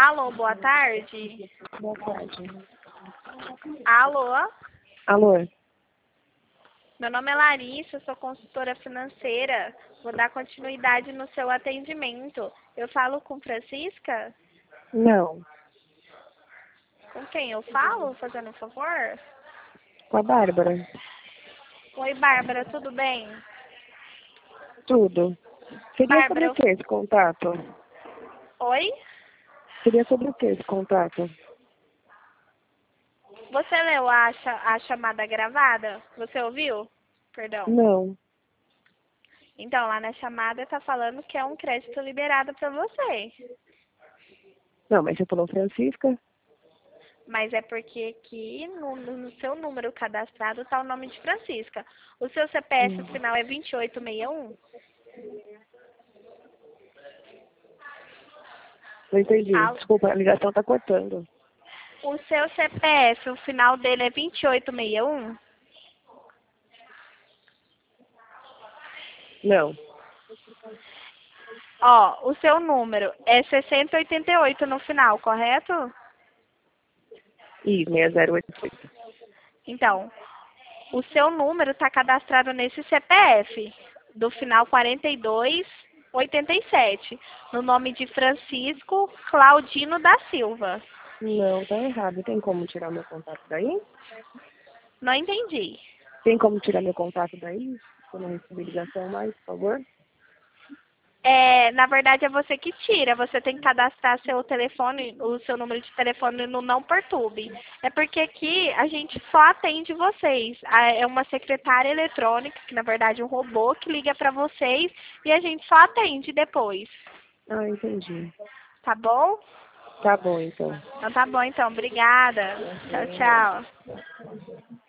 Alô, boa tarde. Boa tarde. Alô, Alô? meu nome é Larissa, sou consultora financeira. Vou dar continuidade no seu atendimento. Eu falo com Francisca? Não. Com quem eu falo, fazendo um favor? Com a Bárbara? Oi, Bárbara, tudo bem? Tudo. Seria sobre Bárbara, o que esse contato? oi? Seria sobre o que esse contato? Você leu a chamada gravada? Você ouviu? Perdão. Não. Então, lá na chamada tá falando que é um crédito liberado para você. Não, mas você falou Francisca? Mas é porque aqui no seu número cadastrado tá o nome de Francisca. O seu CPF final é 2861? Não entendi. Ah, Desculpa, a ligação tá cortando. o seu CPF, o final dele é 2861? Não. Ó, o seu número é 6088 no final, correto? Ih, 6088. Então, o seu número está cadastrado nesse CPF, do final 4287, no nome de Francisco Claudino da Silva. Não, tá errado. Tem como tirar meu contato daí? Não entendi. Tem como tirar meu contato daí? Se eu não receber ligação mais, por favor? Na verdade, é você que tira. Você tem que cadastrar seu telefone, o seu número de telefone no Não Perturbe. É porque aqui a gente só atende vocês. É uma secretária eletrônica, que na verdade é um robô, que liga para vocês e a gente só atende depois. Ah, entendi. Tá bom? Tá bom, então. Então tá bom, então. Obrigada. Tchau, tchau.